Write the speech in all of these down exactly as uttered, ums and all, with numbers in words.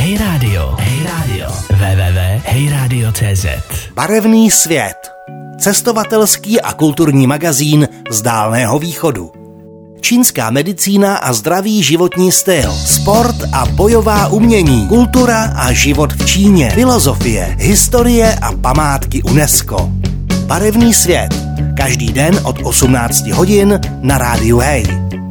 Hej Radio, Hej Radio, w w w tečka hej radio tečka cé zet. Barevný svět. Cestovatelský a kulturní magazín z Dálného východu. Čínská medicína a zdravý životní styl, sport a bojová umění, kultura a život v Číně, filozofie, historie a památky UNESCO. Barevný svět. Každý den od osmnácti hodin na rádiu Hej.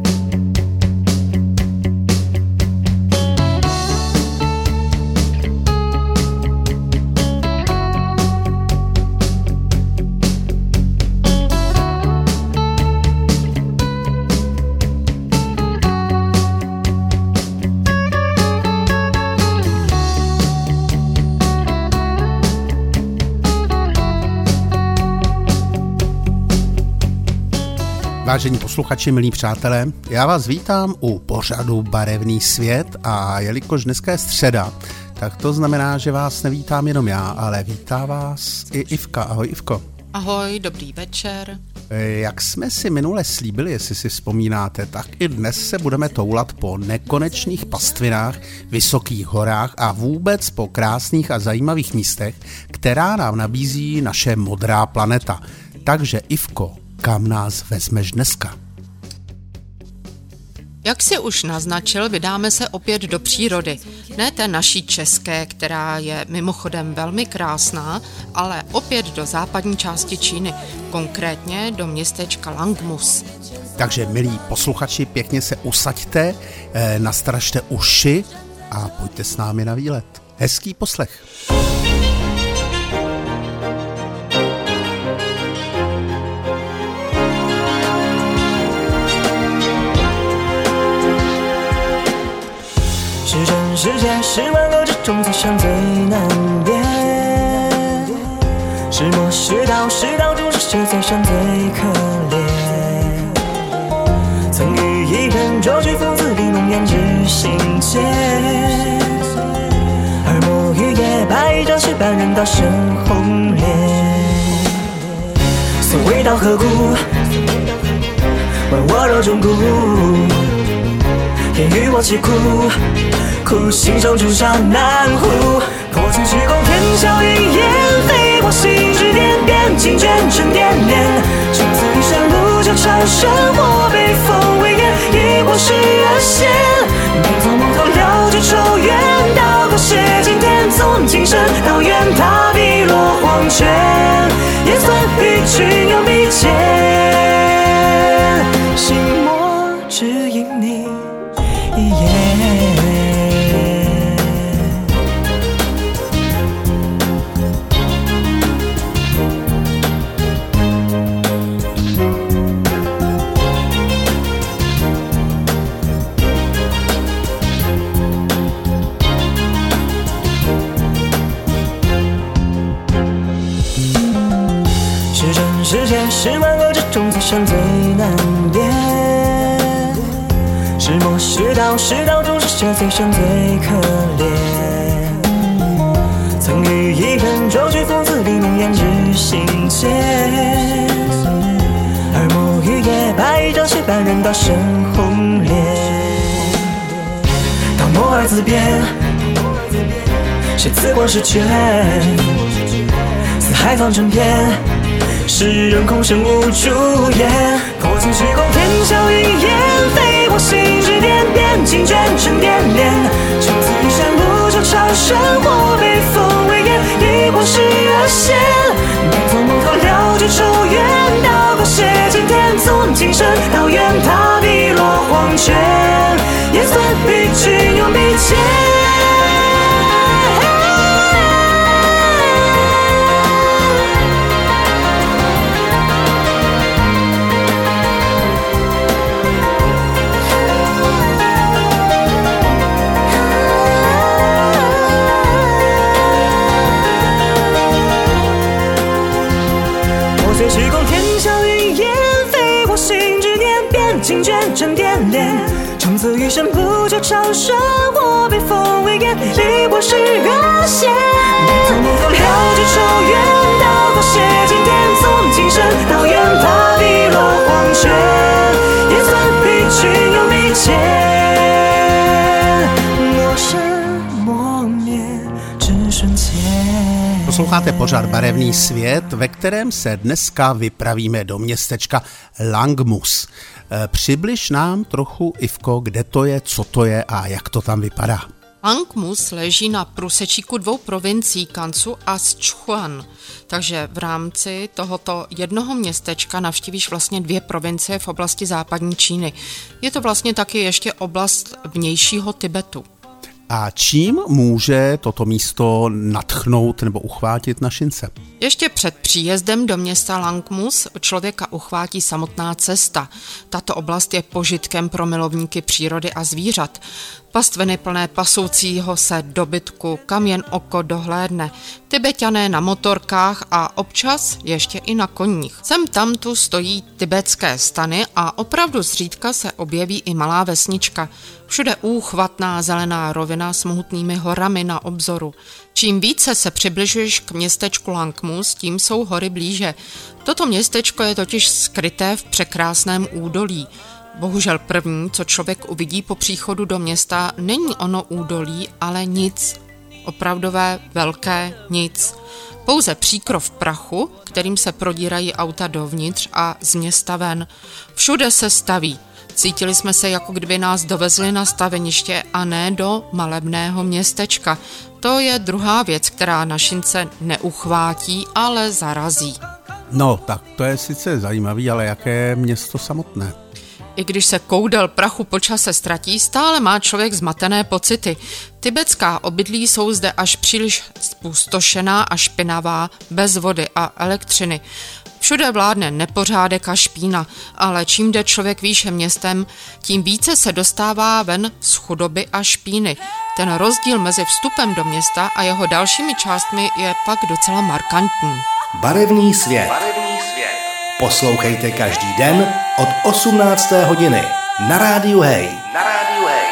Vážení posluchači, milí přátelé, já vás vítám u pořadu Barevný svět a jelikož dneska je středa, tak to znamená, že vás nevítám jenom já, ale vítá vás i Ivka. Ahoj Ivko. Ahoj, dobrý večer. Jak jsme si minule slíbili, jestli si vzpomínáte, tak i dnes se budeme toulat po nekonečných pastvinách, vysokých horách a vůbec po krásných a zajímavých místech, která nám nabízí naše modrá planeta. Takže Ivko, kam nás vezmeš dneska? Jak si už naznačil, vydáme se opět do přírody. Ne té naší české, která je mimochodem velmi krásná, ale opět do západní části Číny, konkrétně do městečka Langmus. Takže milí posluchači, pěkně se usaďte, eh, nastražte uši a pojďte s námi na výlet. Hezký poslech. 世界十万个之中最上最南边，是魔是道是道中是谁最上最可怜？曾与一人捉去父子玲珑胭脂心间，而魔与夜白朝是半人道生红莲。所谓道何故？问我肉中骨，天与我凄苦。苦心手中上南湖，破去虚空天霄云烟，飞过心之巅，边境卷成点点。从此一生不就长生或被封为烟，亦或是热线。便从梦头了却愁怨，到过谢今天，从今生到愿踏碧落黄泉，也算与君有密切。心魔只因你一眼。世界十万个之中最上最南边，是魔是道是道中是谁最上最可怜？曾与一人捉去父子玲珑胭脂心间，而魔与夜白朝是半人道生红莲。当魔儿自变，谁自过是权？四海方成片，世人空生无主言，破尽虚空天霄云烟，飞过心之巅，边境卷成点点。从此一生不就长生或被封为烟，亦或是热线。便从梦头了却愁怨，到过谢今天，从今生到愿踏碧落黄泉，也算与君有密切。随虚空天霄云烟，飞过心之巅，边境卷成点点。从此余生不就长生或被封为烟，亦或是热线。从梦头了却愁怨，到过谢今天，从今生到愿踏碧落黄泉，也算与君有密切。陌生莫 Posloucháte pořad Barevný svět, ve kterém se dneska vypravíme do městečka Langmus. Přibliž nám trochu, Ivko, kde to je, co to je a jak to tam vypadá. Langmus leží na průsečíku dvou provincií Gansu a Sichuan, takže v rámci tohoto jednoho městečka navštívíš vlastně dvě provincie v oblasti západní Číny. Je to vlastně taky ještě oblast vnějšího Tibetu. A čím může toto místo nadchnout nebo uchvátit našince? Ještě před příjezdem do města Langmus člověka uchvátí samotná cesta. Tato oblast je požitkem pro milovníky přírody a zvířat. Pastviny plné pasoucího se dobytku, kam jen oko dohlédne. Tibetané na motorkách a občas ještě i na koních. Sem tam tu stojí tibetské stany a opravdu zřídka se objeví i malá vesnička. Všude úchvatná zelená rovina s mohutnými horami na obzoru. Čím více se přibližuješ k městečku Langmus, tím jsou hory blíže. Toto městečko je totiž skryté v překrásném údolí. Bohužel první, co člověk uvidí po příchodu do města, není ono údolí, ale nic. Opravdové velké nic. Pouze příkrov prachu, kterým se prodírají auta dovnitř a z města ven. Všude se staví. Cítili jsme se, jako kdyby nás dovezli na staveniště a ne do malebného městečka. To je druhá věc, která našince neuchvátí, ale zarazí. No, tak to je sice zajímavý, ale jaké město samotné? I když se koudel prachu po čase ztratí, stále má člověk zmatené pocity. Tibetská obydlí jsou zde až příliš spustošená a špinavá, bez vody a elektřiny. Všude vládne nepořádek a špína, ale čím jde člověk výše městem, tím více se dostává ven z chudoby a špíny. Ten rozdíl mezi vstupem do města a jeho dalšími částmi je pak docela markantní. Barevný svět. Barevný svět. Poslouchejte každý den od osmnácté hodiny na rádiu Hej. Na rádiu Hej.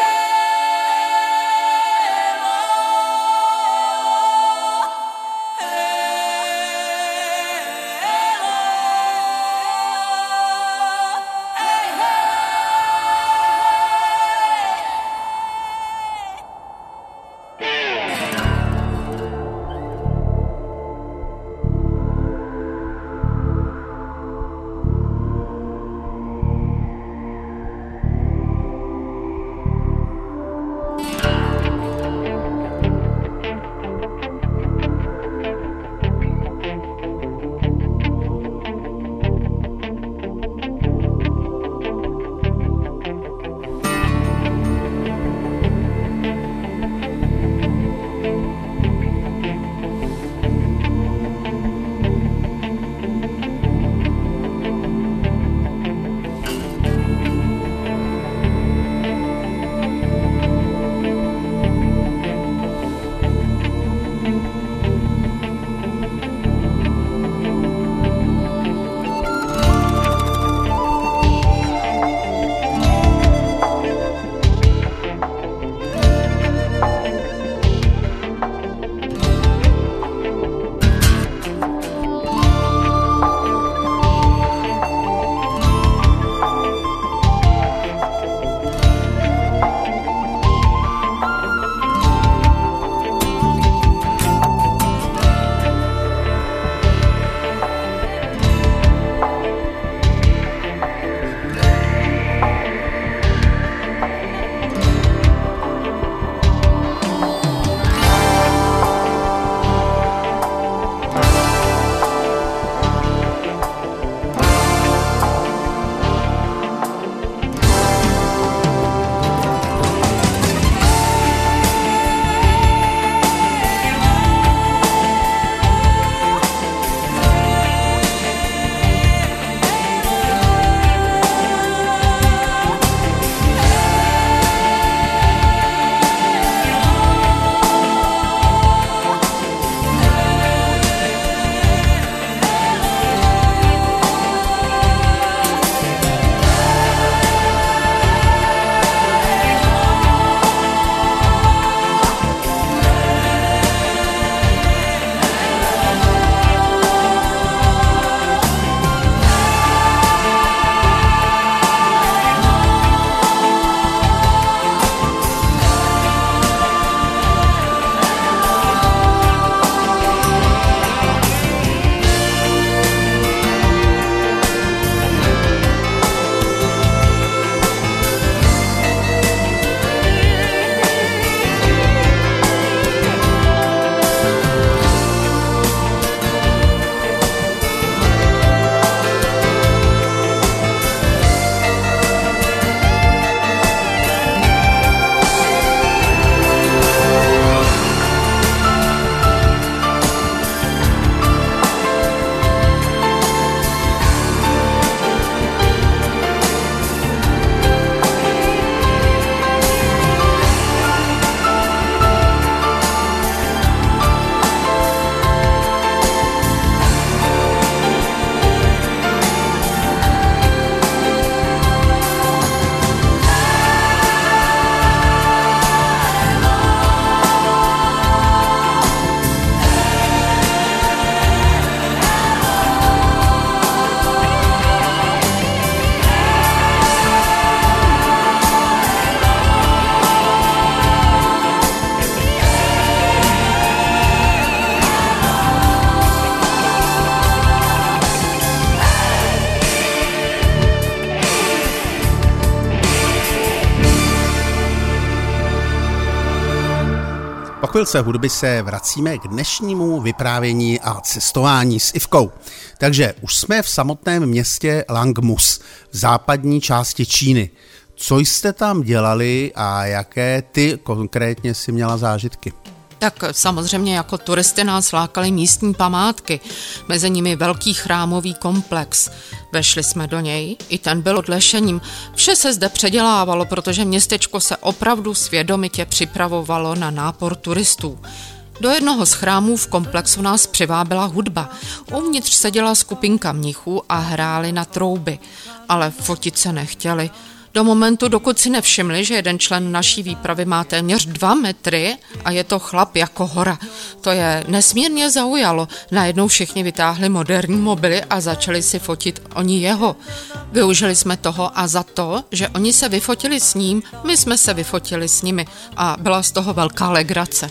Po chvilce hudby se vracíme k dnešnímu vyprávění a cestování s Ivkou. Takže už jsme v samotném městě Langmus, v západní části Číny. Co jste tam dělali a jaké ty konkrétně si měla zážitky? Tak samozřejmě jako turisty nás lákaly místní památky, mezi nimi velký chrámový komplex. Vešli jsme do něj, i ten byl odlešením. Vše se zde předělávalo, protože městečko se opravdu svědomitě připravovalo na nápor turistů. Do jednoho z chrámů v komplexu nás přivábila hudba. Uvnitř seděla skupinka mnichů a hráli na trouby, ale fotit se nechtěli. Do momentu, dokud si nevšimli, že jeden člen naší výpravy má téměř dva metry a je to chlap jako hora. To je nesmírně zaujalo. Najednou všichni vytáhli moderní mobily a začali si fotit oni jeho. Využili jsme toho a za to, že oni se vyfotili s ním, my jsme se vyfotili s nimi a byla z toho velká legrace.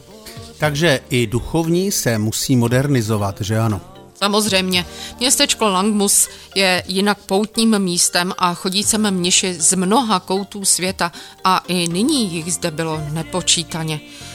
Takže i duchovní se musí modernizovat, že ano? Samozřejmě, městečko Langmus je jinak poutním místem a chodí sem mniši z mnoha koutů světa a i nyní jich zde bylo nepočítaně.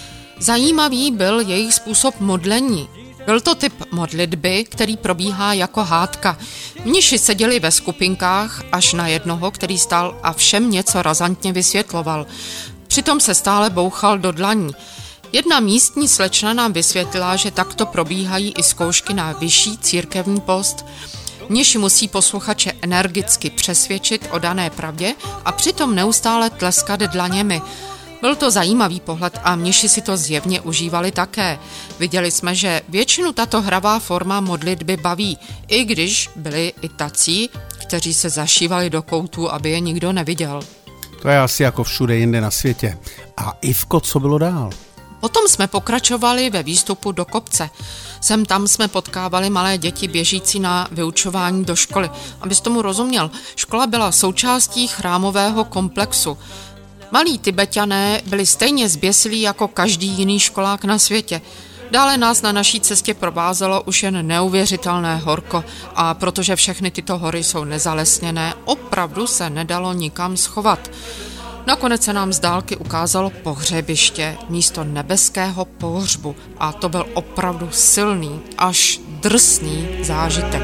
Zajímavý byl jejich způsob modlení. Byl to typ modlitby, který probíhá jako hádka. Mniši seděli ve skupinkách až na jednoho, který stál a všem něco razantně vysvětloval. Přitom se stále bouchal do dlaní. Jedna místní slečna nám vysvětlila, že takto probíhají i zkoušky na vyšší církevní post. Mniši musí posluchače energicky přesvědčit o dané pravdě a přitom neustále tleskat dlaněmi. Byl to zajímavý pohled a mniši si to zjevně užívali také. Viděli jsme, že většinu tato hravá forma modlitby baví, i když byli i tací, kteří se zašívali do koutů, aby je nikdo neviděl. To je asi jako všude jinde na světě. A Ivko, co bylo dál? Potom jsme pokračovali ve výstupu do kopce. Sem tam jsme potkávali malé děti běžící na vyučování do školy. Abys tomu rozuměl, škola byla součástí chrámového komplexu. Malí Tibetané byli stejně zběsilí jako každý jiný školák na světě. Dále nás na naší cestě provázelo už jen neuvěřitelné horko a protože všechny tyto hory jsou nezalesněné, opravdu se nedalo nikam schovat. Nakonec se nám z dálky ukázalo pohřebiště, místo nebeského pohřbu a to byl opravdu silný, až drsný zážitek.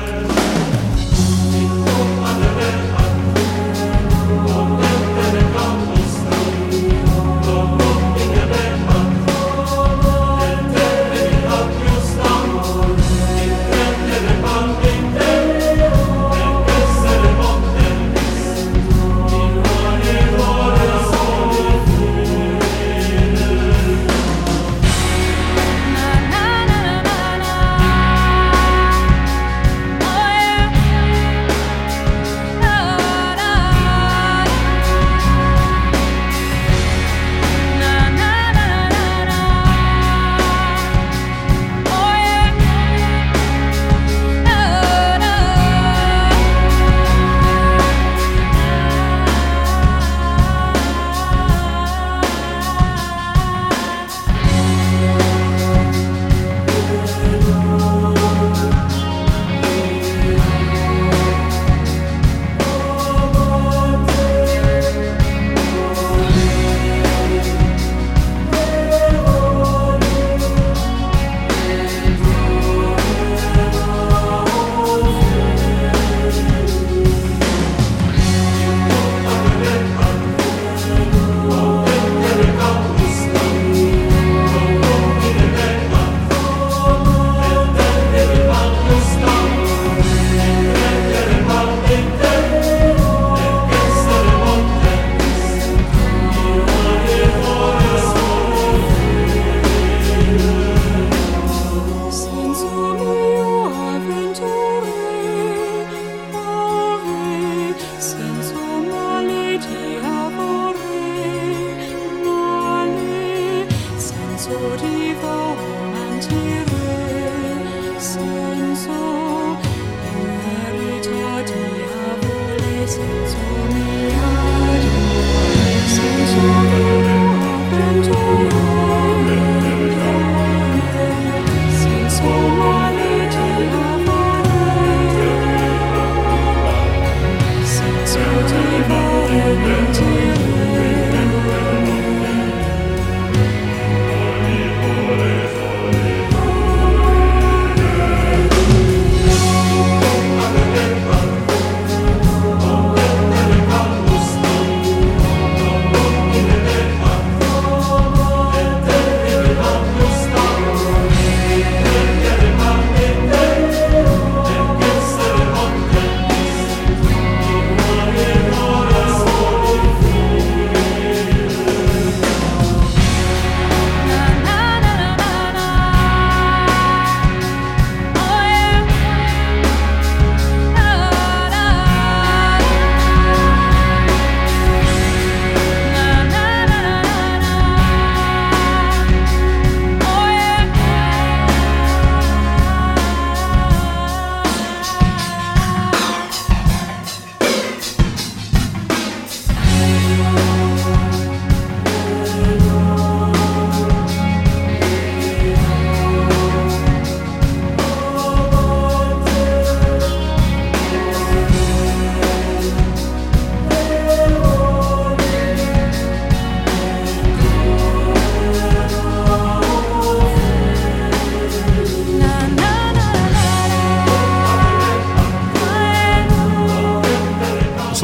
Amen.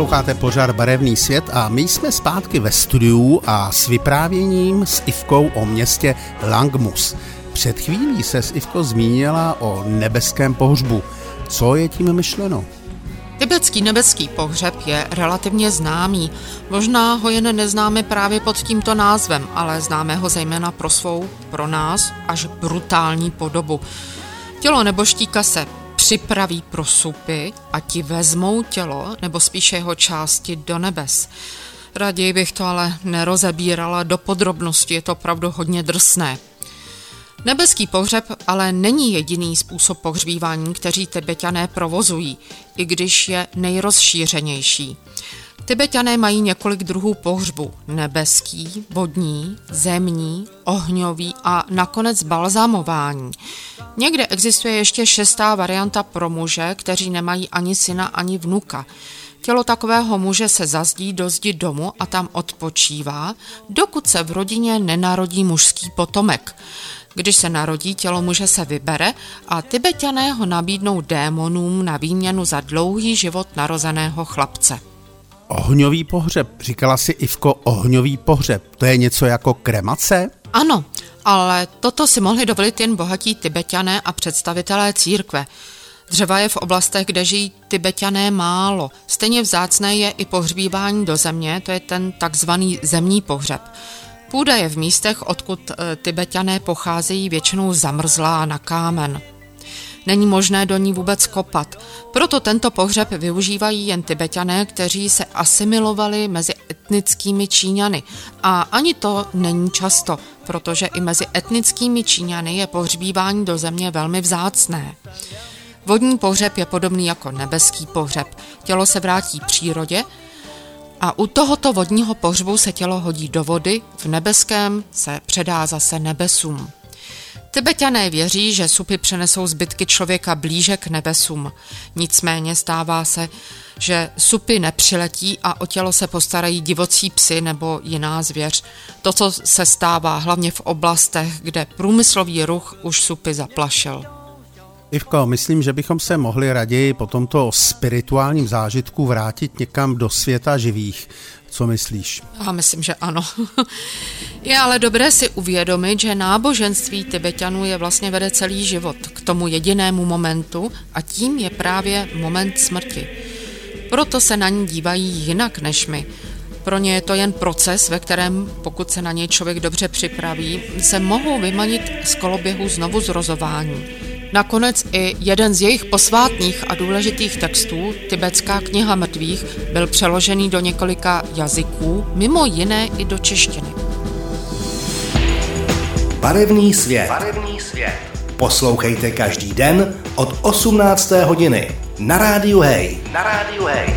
Posloucháte pořad Barevný svět a my jsme zpátky ve studiu a s vyprávěním s Ivkou o městě Langmus. Před chvílí se s Ivkou zmínila o nebeském pohřbu. Co je tím myšleno? Tibetský nebeský pohřeb je relativně známý. Možná ho jen neznáme právě pod tímto názvem, ale známe ho zejména pro svou, pro nás, až brutální podobu. Tělo nebožtíka se připraví pro supy a ti vezmou tělo, nebo spíše jeho části, do nebes. Raději bych to ale nerozebírala do podrobností, je to opravdu hodně drsné. Nebeský pohřeb ale není jediný způsob pohřbívání, který Tibetané provozují, i když je nejrozšířenější. Tibetané mají několik druhů pohřbu: nebeský, vodní, zemní, ohňový a nakonec balzamování. Někde existuje ještě šestá varianta pro muže, kteří nemají ani syna, ani vnuka. Tělo takového muže se zazdí do zdi domu a tam odpočívá, dokud se v rodině nenarodí mužský potomek. Když se narodí, tělo muže se vybere a Tibetané ho nabídnou démonům na výměnu za dlouhý život narozeného chlapce. Ohňový pohřeb, říkala si Ivko, ohňový pohřeb, to je něco jako kremace? Ano, ale toto si mohli dovolit jen bohatí Tibetané a představitelé církve. Dřeva je v oblastech, kde žijí Tibetané, málo. Stejně vzácné je i pohřbívání do země, to je ten takzvaný zemní pohřeb. Půda je v místech, odkud Tibetané pocházejí, většinou zamrzlá na kámen. Není možné do ní vůbec kopat. Proto tento pohřeb využívají jen Tibetané, kteří se asimilovali mezi etnickými Číňany. A ani to není často, protože i mezi etnickými Číňany je pohřbívání do země velmi vzácné. Vodní pohřeb je podobný jako nebeský pohřeb. Tělo se vrátí přírodě a u tohoto vodního pohřbu se tělo hodí do vody, v nebeském se předá zase nebesům. Tibetané věří, že supy přenesou zbytky člověka blíže k nebesům. Nicméně stává se, že supy nepřiletí a o tělo se postarají divocí psy nebo jiná zvěř. To, co se stává hlavně v oblastech, kde průmyslový ruch už supy zaplašil. Ivko, myslím, že bychom se mohli raději po tomto spirituálním zážitku vrátit někam do světa živých. Co myslíš? Já myslím, že ano. Je ale dobré si uvědomit, že náboženství Tibetanů je vlastně vede celý život k tomu jedinému momentu a tím je právě moment smrti. Proto se na ní dívají jinak než my. Pro ně je to jen proces, ve kterém, pokud se na něj člověk dobře připraví, se mohou vymanit z koloběhu znovu zrozování. Nakonec i jeden z jejich posvátných a důležitých textů, Tibetská kniha mrtvých, byl přeložený do několika jazyků, mimo jiné i do češtiny. Barevný svět. Barevný svět. Poslouchejte každý den od osmnácté hodiny na rádiu Hej. Na rádiu Hej.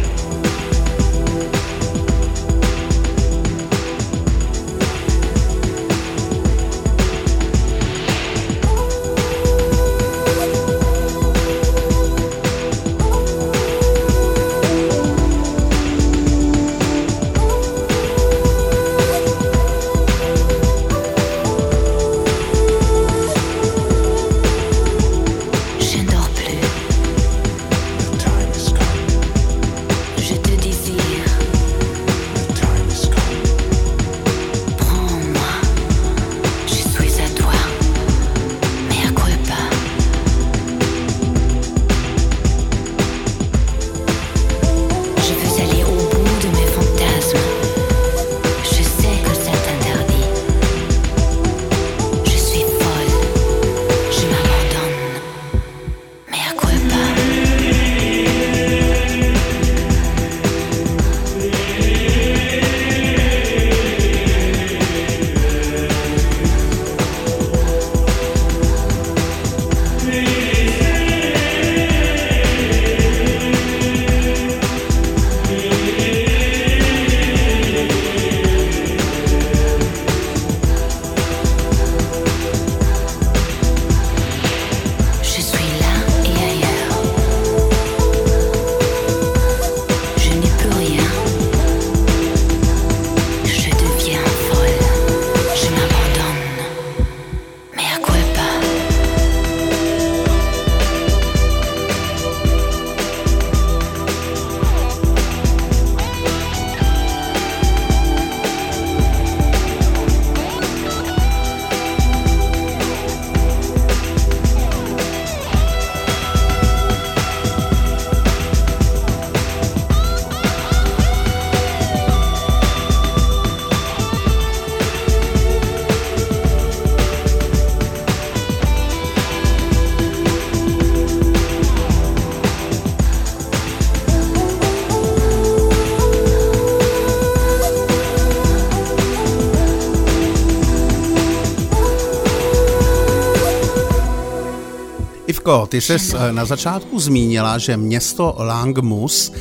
Ivko, ty ses na začátku zmínila, že město Langmus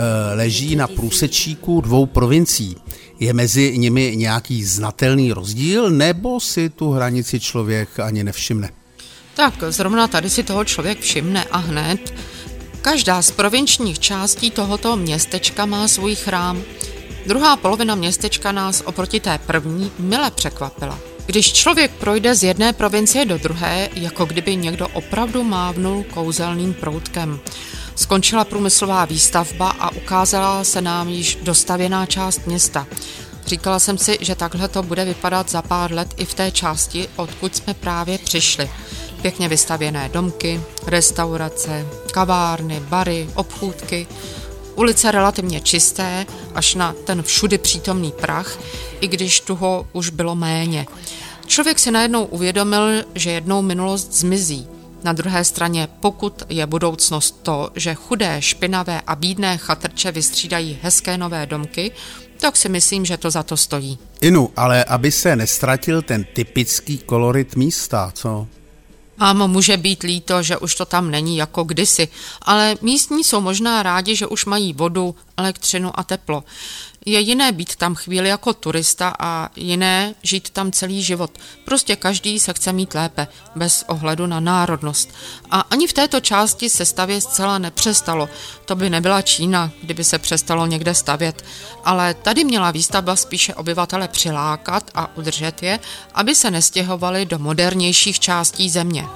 leží na průsečíku dvou provincií. Je mezi nimi nějaký znatelný rozdíl, nebo si tu hranici člověk ani nevšimne? Tak zrovna tady si toho člověk všimne a hned. Každá z provinčních částí tohoto městečka má svůj chrám. Druhá polovina městečka nás oproti té první mile překvapila. Když člověk projde z jedné provincie do druhé, jako kdyby někdo opravdu mávnul kouzelným proutkem. Skončila průmyslová výstavba a ukázala se nám již dostavěná část města. Říkala jsem si, že takhle to bude vypadat za pár let i v té části, odkud jsme právě přišli. Pěkně vystavěné domky, restaurace, kavárny, bary, obchůdky, ulice relativně čisté, až na ten všudy přítomný prach, i když toho už bylo méně. Člověk si najednou uvědomil, že jednou minulost zmizí. Na druhé straně, pokud je budoucnost to, že chudé, špinavé a bídné chatrče vystřídají hezké nové domky, tak si myslím, že to za to stojí. Inu, ale aby se nestratil ten typický kolorit místa, co? Mám může být líto, že už to tam není jako kdysi, ale místní jsou možná rádi, že už mají vodu, elektřinu a teplo. Je jiné být tam chvíli jako turista a jiné žít tam celý život. Prostě každý se chce mít lépe, bez ohledu na národnost. A ani v této části se stavět zcela nepřestalo. To by nebyla Čína, kdyby se přestalo někde stavět. Ale tady měla výstavba spíše obyvatele přilákat a udržet je, aby se nestěhovali do modernějších částí země.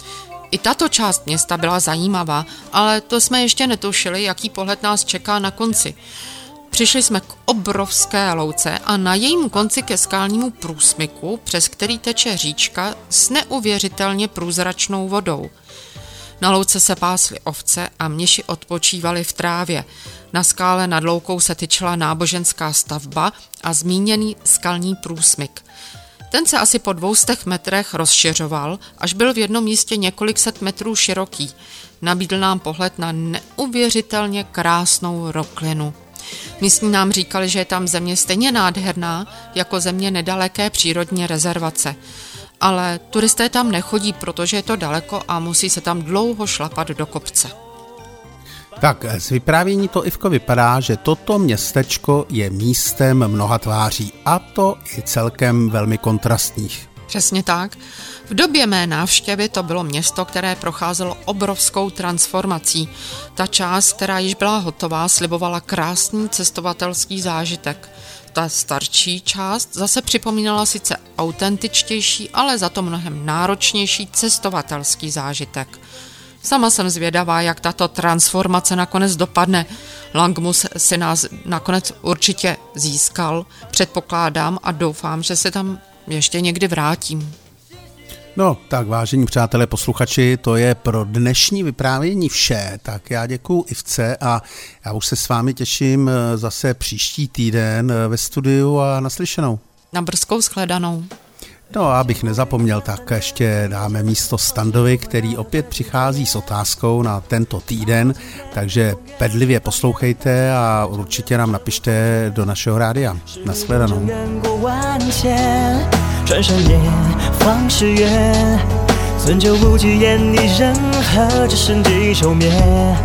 I tato část města byla zajímavá, ale to jsme ještě netušili, jaký pohled nás čeká na konci. Přišli jsme k obrovské louce a na jejím konci ke skalnímu průsmyku, přes který teče říčka s neuvěřitelně průzračnou vodou. Na louce se pásly ovce a měši odpočívali v trávě. Na skále nad loukou se tyčila náboženská stavba a zmíněný skalní průsmyk. Ten se asi po dvoustech metrech rozšiřoval, až byl v jednom místě několik set metrů široký. Nabídl nám pohled na neuvěřitelně krásnou roklinu. Místní nám říkali, že je tam země stejně nádherná, jako země nedaleké přírodní rezervace. Ale turisté tam nechodí, protože je to daleko a musí se tam dlouho šlapat do kopce. Tak z vyprávění to, Ivko, vypadá, že toto městečko je místem mnoha tváří, a to i celkem velmi kontrastních. Přesně tak. V době mé návštěvy to bylo město, které procházelo obrovskou transformací. Ta část, která již byla hotová, slibovala krásný cestovatelský zážitek. Ta starší část zase připomínala sice autentičtější, ale za to mnohem náročnější cestovatelský zážitek. Sama jsem zvědavá, jak tato transformace nakonec dopadne. Langmus si nás nakonec určitě získal, předpokládám a doufám, že se tam ještě někdy vrátím. No, tak vážení přátelé posluchači, to je pro dnešní vyprávění vše. Tak já děkuju Ivce a já už se s vámi těším zase příští týden ve studiu a naslyšenou. Na brzkou shledanou. No a abych nezapomněl, tak ještě dáme místo Standovi, který opět přichází s otázkou na tento týden, takže bedlivě poslouchejte a určitě nám napište do našeho rádia. Nashledanou. 转身脸，方是远，存就不及眼里任何只剩地球面。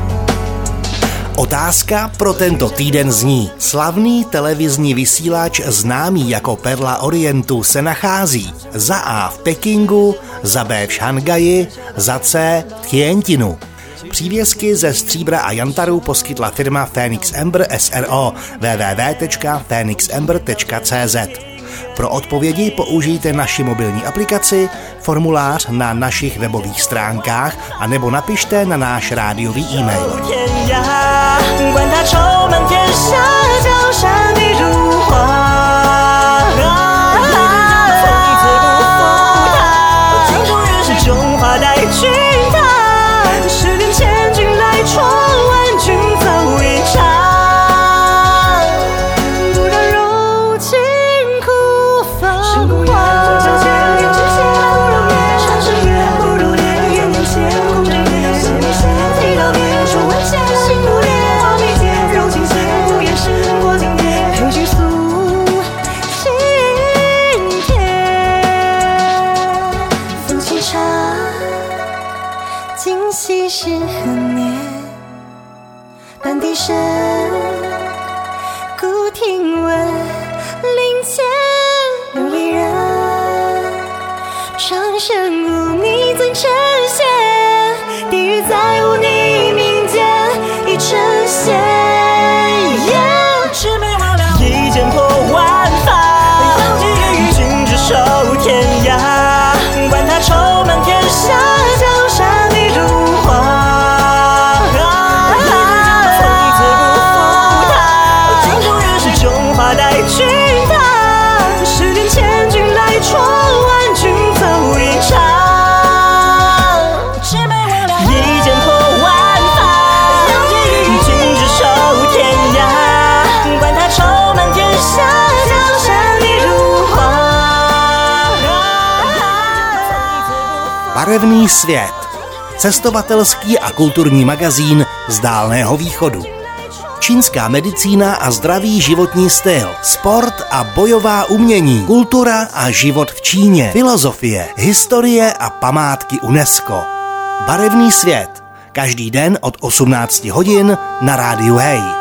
Otázka pro tento týden zní: slavný televizní vysílač známý jako Perla Orientu se nachází za A v Pekingu, za B v Šanghaji, za C v Tientinu. Přívěsky ze stříbra a jantaru poskytla firma Phoenix Ember S R O w w w tečka phoenix ember tečka c z. Pro odpovědi použijte naši mobilní aplikaci, formulář na našich webových stránkách a nebo napište na náš rádiový e-mail. 是很黏，但低声孤听闻，林间有一人，长生无你怎呈现？地狱在无你民间已呈现。魑魅魍魉一剑破万法，君只手天涯，管他愁满天下，江山已如画。从此不负他，今后原是中华带军塔，十年前君来闯，万军走一场。魑魅魍魉一剑破万法，君只手天涯，管他愁满天下，江山已如画。 Barevný svět. Cestovatelský a kulturní magazín z Dálného východu. Čínská medicína a zdravý životní styl, sport a bojová umění, kultura a život v Číně, filozofie, historie a památky UNESCO. Barevný svět. Každý den od osmnácti hodin na rádiu Hej.